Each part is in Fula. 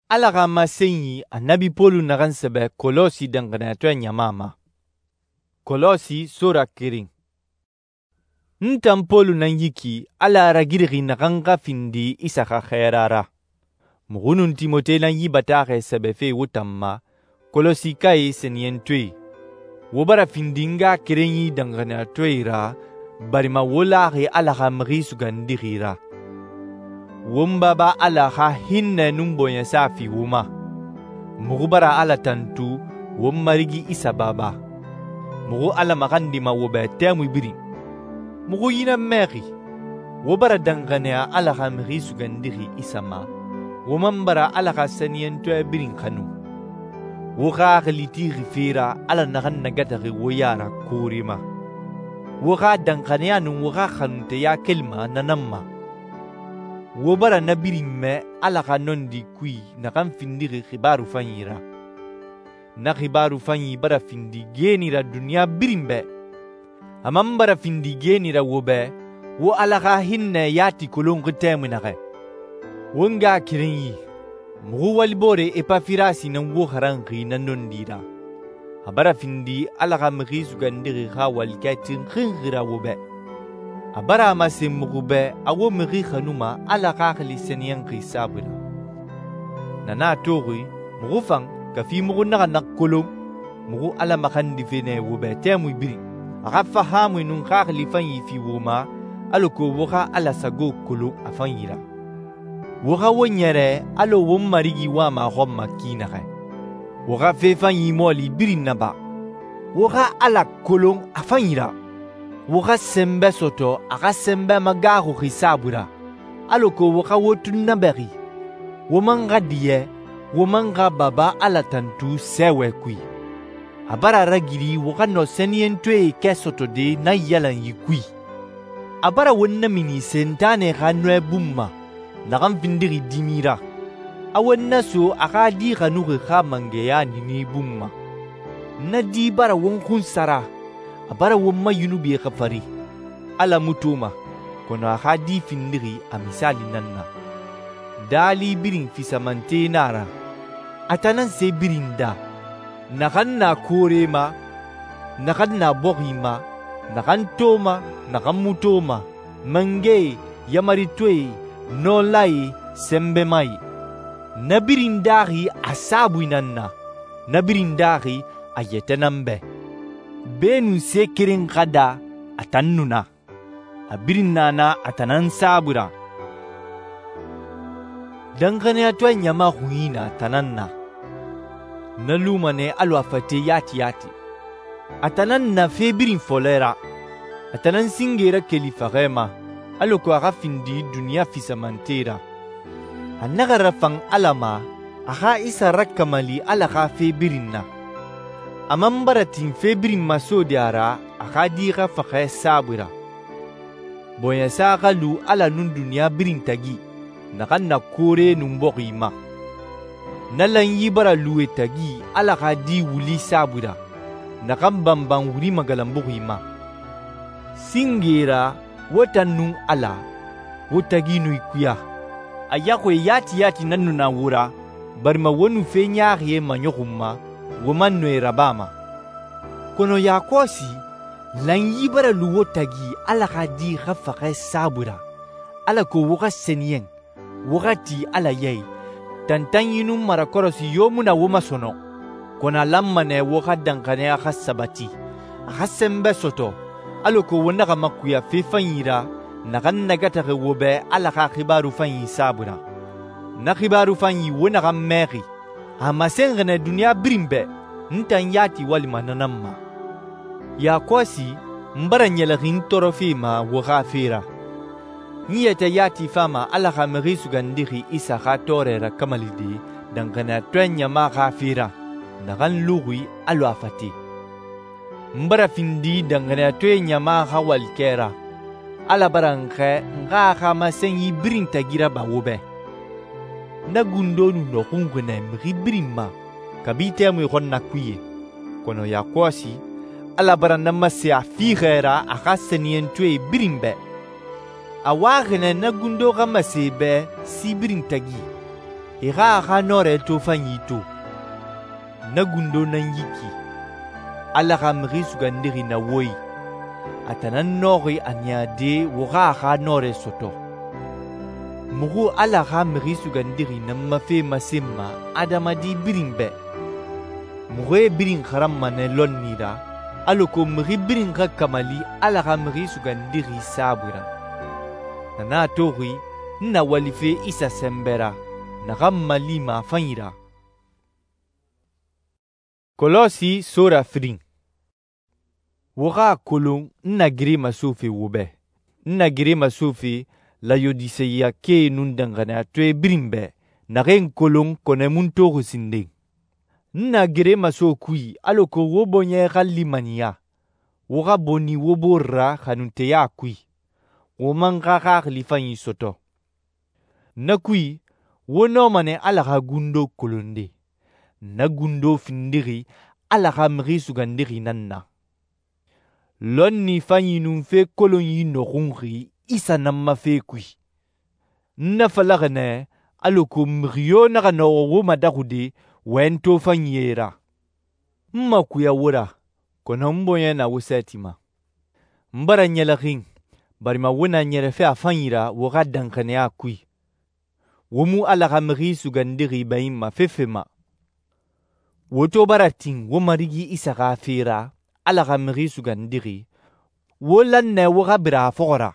Ala ga masenyi annabi Polu nagan sebe Kolosi dangane to nyamama. Kolosi sura kiring. Ntan Polu nan yiki ala ragirgi nagan ga findi isaka khairara. Mugunun Timote nan yibatare sebe fe wutamma Kolosi kai senyen tui. Wobara findinga kirenyi dangane toira barima wolari ala ga mri sugandirira. Wumba ba ala ha hinne numbonya safi wuma. Mugubara ala tantu wumarigi isa baba. Mugu ala magandi ma wobe temu biri. Mugu yina meri. Wobara dangane ala ha mri sugandiri isa ma. Wumambara ala ha senyen toya birin kanu. Wuga litiri fira ala nagan nagatari woyara kurima. Wuga dangane anu wuga khanute ya kelma nanamma. Wobara nabirin me ala ka nondi kui na kan findiri khibaru fanyira. Na khibaru fanyi bara findi genira dunia birimbe. Amam bara findi genira wobe, wo ala ka hinne yati kolong ketemu nake. Wonga kirenyi, mugu walibore Epafirasi na wo harangi na nondira. Abara findi ala ka mri sugandiri ka walikatin khingira wobe. Abara amase mugube awo miri khanuma ala kakali senyen kisabula. Nana tori mugufang kafi mugu naga nakkolom mugu ala makandi fene wube temu biri. Aka fahamu nun kakali fanyi fi wuma aloko woka ala sago kolo afanyira. Woka wonyere alo womarigi wama homma kinake. Woka fe fanyi moli biri naba. Woka ala kolong afanyira. Woka sembe soto aka sembe magaru hisabura aloko woka wotu naberi womanga diye womanga baba ala tantu sewe kui abara ragiri woka no senientwe ke soto de na yalan yikui abara wonna mini sentane kanwe bumma nagam findiri dimira awonna so aka di kanu kha mangeya nini bumma na di bara wonkun sara abara womma yunubi khafari ala mutuma kono hadi findiri a misali nanna dali birin fisamante nara atanan se birin da nakanna korema nakanna bohima nakantoma nakamutoma mange yamaritwe nolai sembemai nabirin dari asabu nanna nabirin dari ayetanambe benu se kirin kada atannuna abirin nana atanan sabura dangane atwa nyama huina tananna naluma ne alwafate yati atanan na febirin folera atanan singera kelifagema aloko aga findi dunia fisamantera annagara fang alama aga isa rakkamali alaka febirinna amambara tin febirin maso diara akadiga fakhe sabura boya sakalu ala nun dunia birin tagi nakanna kore numbokima nalan yibara luwe tagi ala kadi wuli sabura nakan bambang wuri magalambokima singera watan nun ala wotagi nuikuya ayakwe yati nannu na wura barma wonu fenyariye manyokuma woman no rabama kono yakosi lan yibara luwo tagi ala kadi khafaka sabura ala ko woka senyen wakati ala yai tantan yinu marakorosi yomuna woma sono kona lammane woka dankane aka sabati aka sembe soto ala ko wona kama kuya fefanyira nakan nagata wobe ala ka khibaru fanyi sabura na khibaru fanyi wona kam meri amasengene dunia birimbe ntan yati walima nanamma ya kwasi mbara nyela gintorofi ma wagafira niyata yati fama ala khamri sugandiri isa khatorera kamalidi dangana twenya ma khafira nagan lugui alwafati mbara findi dangana twenya ma khawalkera ala baranke nga khama senyi birin tagira bawobe na gundonu no kungune mri birimma kabite mu khonna kuye kono ya kwasi ala barana masya fi ghaira akhasenien tue birimbe awaghene na gundo gamasibe si birin tagi Ika nore to fanyito. Na gundo nan yiki. Alaka mri sugandiri na woi. Atanan nori anyade woka nore soto. Mugu alaka mri sugandiri na mafe masimma adamadi birimbe. Mugwe birin haramma ne lonnira. Aloko mri birin kamali alaka mri sugandiri sabura. Nana tori na walife isa sembera. Nagam lima fanyira. Kolosi sura fring. Woka kolong nagiri masufi wube. Nagiri masufi la yodiseya ke nundangana tue birimbe. Naren kolong kone muntoru sinding. Nagiri maso kui aloko wobo nye kalimania. Woka boni wobo ra kanunteya kui. Womanga lifanyi soto. Nakui wono mane alaka gundo kolonde. Na gundo findiri alaka mri sugandiri nanna. Lonni fanyi numfe kolon yi nokunri isa namma fe kui. Nafalagane aloko mrio naga no madakude wento fanyera. Mma kuya wura kona mboye na wusetima. Mbara nyela ring barima wuna nyere fe afanyira woga dankane a kui. Womu alaka mri sugandiri baima fefema. Woto barating womarigi isaka fira alaka mri sugandiri. Wolanne woga bira fora.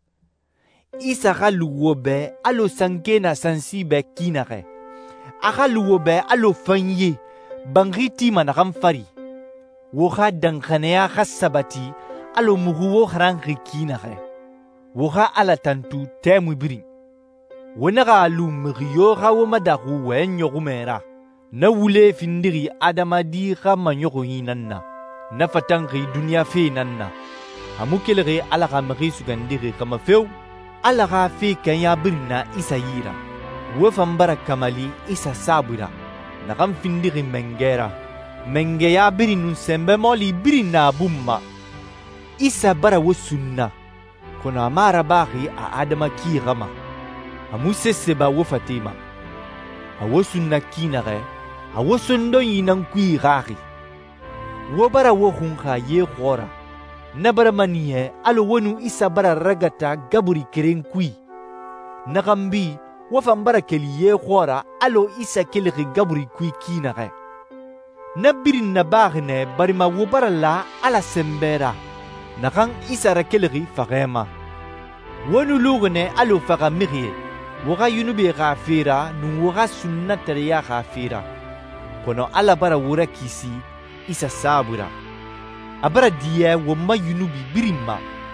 Isaka luwobe alo sanke na sansibe kinare. Aka luwobe alo fanye bangiti manakam fari. Woga dankanea khasabati alo muguwo harangi kinare. Woga ala tantu temu biring. Wonaga alu mriyo gawo madaku wenyogumera. Na wule findiri adamadi kama nyoko hinanna. Na fatangri dunia fe nanna. Amukelere alaka mri sugandiri kama feu. Alaka fe kanya birna isa yira. Wefambara kamali isa sabura. Nakam findiri mengera. Mengeya birinu sembe moli birina bumma. Isa bara wosunna. Kona amara baki a adama kirama. Amuse seba wofatima. Awosunna kinare. Awosundo yinan kui gari. Wobara wohunga ye khora. Nabara maniye alo wonu isa bara ragata gaburi keren kui. Nagambi wafambara keli ye khora alo isa keli gaburi kui kinare. Nabirin nabagne barima wobara la ala sembera. Nakang isa rakeli fagema. Wonu lugne alo fagamiri. Woga yunubi gafira nu woga sunnataria gafira. Kono ala bara wura kisi isa sabura. Abara diye woma yunubi birimma.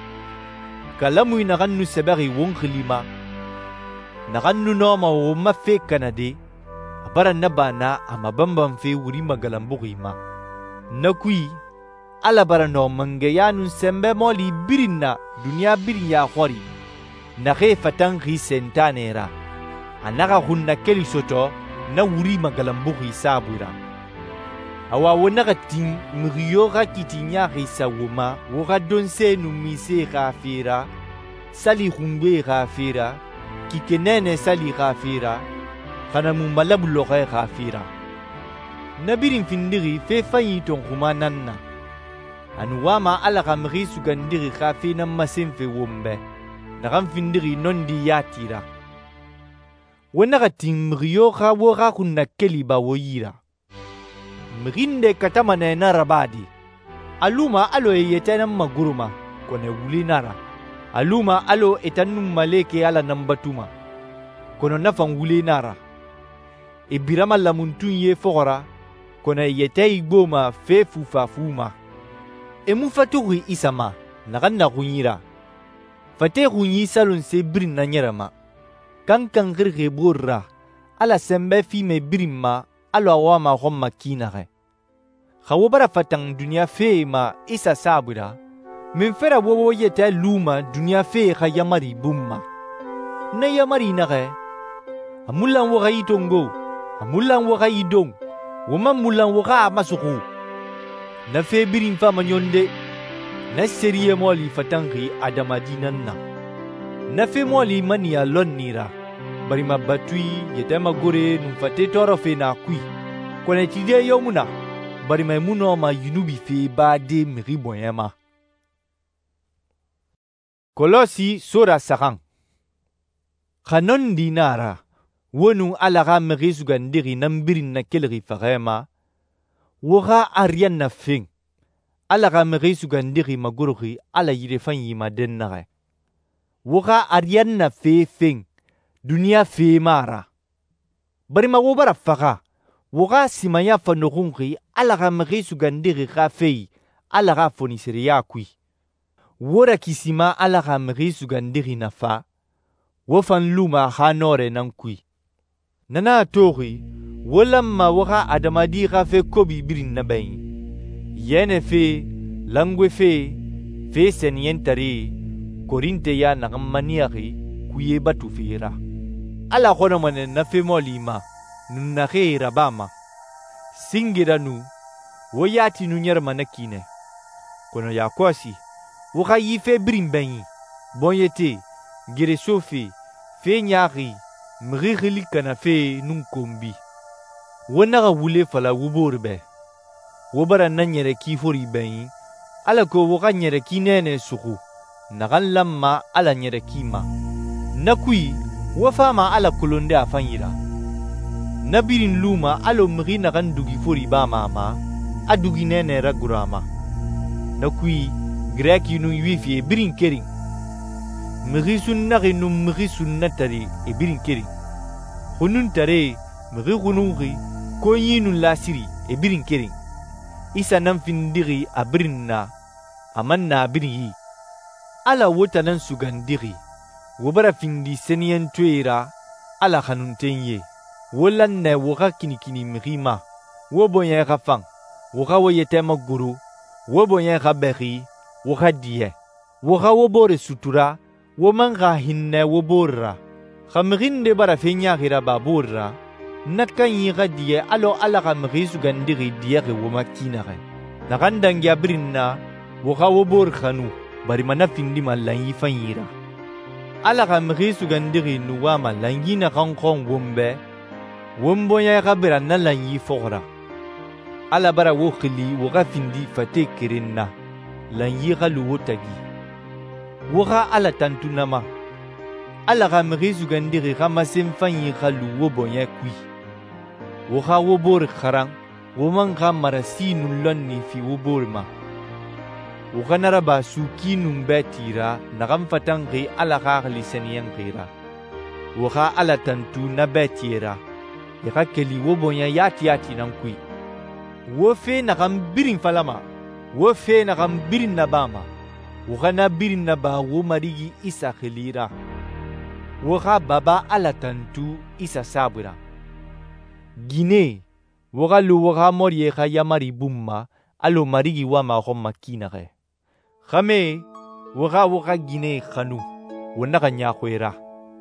Kalamu inagannu sebari wonklima. Nagannu noma woma fe kanade. Abara nabana amabambam fe wuri magalambugima. Nakui ala bara no mangeyanu sembe moli birinna dunia birin ya khori. Nage fatangri sentanera. Anaga hunna keli soto na wuri magalambugi sabura. Awa wonaga ting mriyo ga kitinya risa woma woga donse numise gafira sali humbe gafira kikenene sali gafira kana mumalabulo gafira. Nabirin findiri fe fanyi ton kumananna. Anuwama ala gamri sugandiri gafina masimfe wombe. Nakam findiri nondi yatira. Wonaga ting mriyo ga woga kunna keli ba woyira. Mrinde katamane narabadi. Aluma alo yetana maguruma kone wuli nara. Aluma alo etanu maleke ala nambatuma kono nafan wuli nara. Ibirama lamuntunye fogora kone yete igboma fe fufa fuma. Emufaturi isama naganna kunyira. Fate kunyi salon se birin na nyerama. Kankan girge borra ala sembe fi me birimma alo awama homma kinare. Khawobara fatang dunia fe ma isa sabura. Minfera wowo yete luma dunia fe khayamari bumma. Na yamari nare. Amulan woga itongo. Amulan woga idong. Woma mulan woga masuku. Na fe birin fa manyonde. Na seriye moli fatangi adamadinanna. Na fe moli mania lonnira. barima batui yetema gore numfate toro fe na kui kone tide yomuna barima muno ma yunubi fe ba de miri boyema. Kolosi sura sakan kanon dinara wonu alaga miri sugandiri nambirin na kelri fagema woga arian na fing alaga miri sugandiri magurgi ala yirefan yima dennare woga arian na fing dunia fe mara barima wobara faga woga simaya fanogungi alaga miri sugandiri gafei alaga fonisiriya kui wora kisima alaga miri sugandiri nafa wofan luma hanore nan kui nana tori wolamma woga adamadi gafe kobi birin na bayi yene fe langwe fe seniyentari korinte ya nagamaniari kuye batu fira ala kono mane na fe molima nunake rabama singira nu woyati nunyar manakine kono ya kwasi woga yife birin bayi bonyete gire sofi fe nyari mrigili kana fe nunkombi wonaga wule fala wuborbe wobara nanyere kifori bayi ala ko woga nyere kinene suku nagan lamma ala nyere kima nakui wafama ala kolonde afanyira nabirin luma alo mri nagan dugi fori ba mama adugi nene ragurama nakui greki nu wifi birin kering mri sunnari nu mri sunnatari e birin kering hunun tare mri hunungi konyi nu lasiri e birin kering isa nan findiri a birinna amanna biryi ala wota nan sugandiri wobara findi seniyen tuera ala khanuntenye wolan ne woga kinikini mrima woboyen gafang woga woyetema guru woboyen gaberi woga die woga wobore sutura womanga hinne woborra khamrinde bara fenya gira baborra natkan yiga die alo ala khamri sugandiri die ge womakinare nagandan gabrinna woga wobor khanu bari manafindi malanyi fanyira ala khamri sugandiri nuwa malanyi na kankon wombe wombo ya gabira na lanyi fogra ala bara wokhli woga findi fate kirinna lanyi galu wotagi woga ala tantunama ala khamri sugandiri kamasen fanyi galu wobonya kui woga wobor kharang womanga marasi nulonni fi woborma woga naraba suki numbetira nagam fatangi ala khali seniyan gira woga ala tantu nabetira yaka keli wobonya yati nan kui wofe nagam birin falama wofe nagam birin nabama woga na birin naba wo marigi isa khilira woga baba ala tantu isa sabura Gine woga lu woga morie kha yamari bumma alo marigi wama khomma kinare khame woga Gine khanu wonaka nya khwera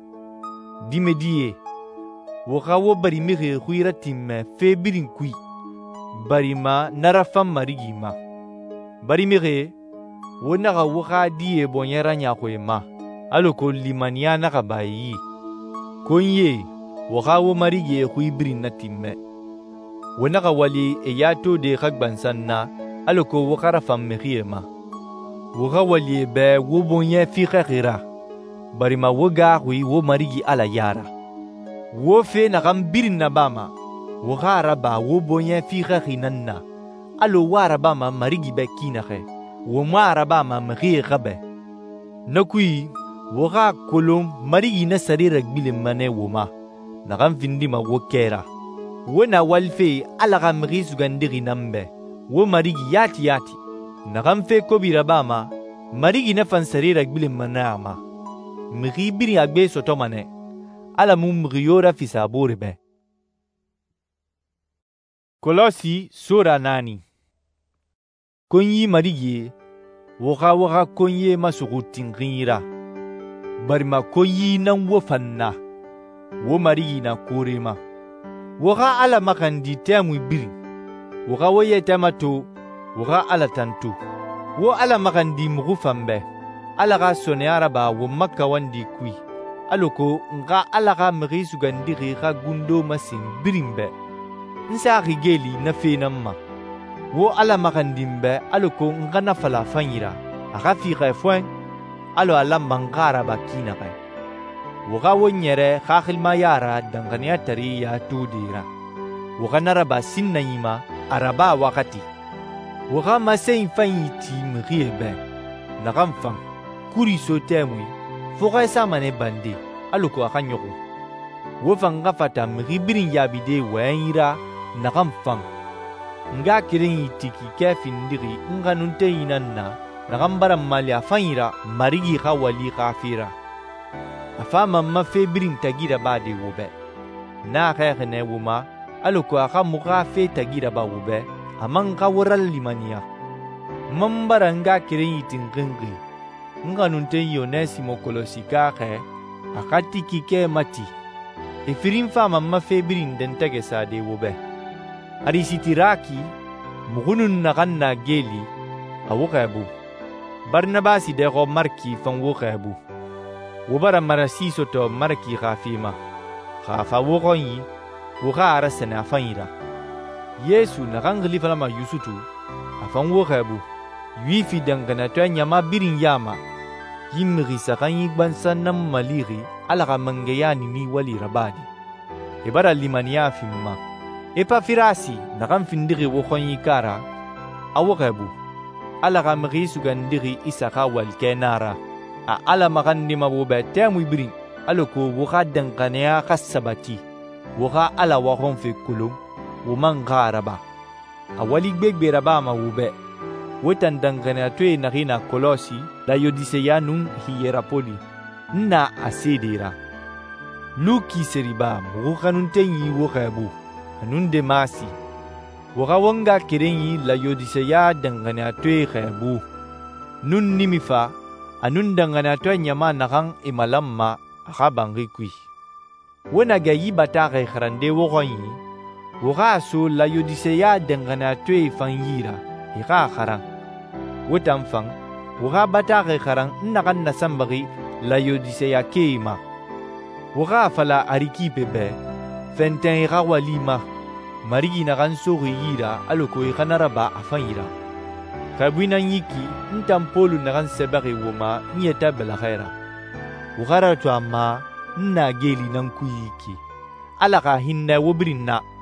dimedie woga wo bari mire khwira timme fe birin kui barima narafam marigi ma bari mire wonaka woga die bonyera nya khwema alo ko limania naka bayi konye woga wo marigi kui birin na timme wonaka wali e yato de khagbansanna alo ko wokara fam meriema woga wali be wo bonye fi khakhira barima woga kui wo marigi ala yara wo fe na gambirin na bama woga raba wo bonye fi khakhinanna alo wara bama marigi be kinakhe wo mara bama meri khabe nakui woga kolom marigi na sarira gbilim mane woma na gamfindi ma wokera wona walfe ala gamri sugandiri nambe wo marigi yati na gamfe kobira bama marigi na fansarira gbilim manama mri biri agbe sotomane ala mumriyora fisabore Kolosi sura nani konyi marigi woga konye masugutingira barima konyi nan wofanna wo marigi na kurema woga ala makandi temu biri woga woye temato woga ala tantu wo ala makandi mugufambe ala ga sone araba wo makka wandi kui aloko nga alaka megi sugandiri ka gundo masin birimbe nsa geli na fenamma wo ala makandimbe aloko nga na fala fanyira aka fi khafwan alo ala mangara bakina kai woga wonyere khakhilma yara dangania tari ya tudira woga naraba sinnayima araba wakati woga masen fanyiti mriebe nagamfam kuri sotemwi foga samane bande aloko akanyoko wo fanga fata mribirin yabide wayira nagamfam nga kirin yitiki kefindiri nga nunte yinanna nagambara mali afanyira marigi khawali khafira afama mafe birin tagira bade wobe na khaykhne wuma aloko aka muga fe tagira ba wobe amanga woral limania mambara nga kirin yitin gengge nga nunte yonesimo kolosika khe akati kike mati efirin fama mafe birin dentege sade wobe ari sitiraki mugunun naganna geli awukabu barnabasi dego marki fan wukabu wubara marasi soto marki khafima khafa wukonyi wuka arasana afanyira yesu nagangli falama yusutu afan wukabu yuifi dangana to nyama birin yama yimri sakanyi gbansanam maliri alaka mangeyani ni wali rabadi ibara limaniya fimma epa firasi nakam findiri wukonyi kara awukabu alaka magi sugandiri isaka walkenara a ala magandi mabube temu birin aloko wuka dankanea kasabati wuka ala wakon fe kulum wuman garaba awali gbegbera ba mawube wotan dankanea tue nakina kolosi la yodiseya nun hierapoli nna asedira luki seriba mukanuntenyi wukabu anun demasi woka wonga kirenyi la yodiseya dankanea tue khabu nun nimifa anun dangana to nyama nakang imalamma akabangi kui wona gayi batare khrande wogonyi woga so la yodiseya dangana to fanyira ika kharang wotam fang woga batare kharang nakan nasambagi la yodiseya keima woga fala ariki bebe fenten ika walima marigi nakan sori yira aloko ikanaraba afanyira kabwina nyiki ntampolu nagan sebari woma nyeta bela khaira ugara to amma na geli nan kuyiki alaka hinna wobrinna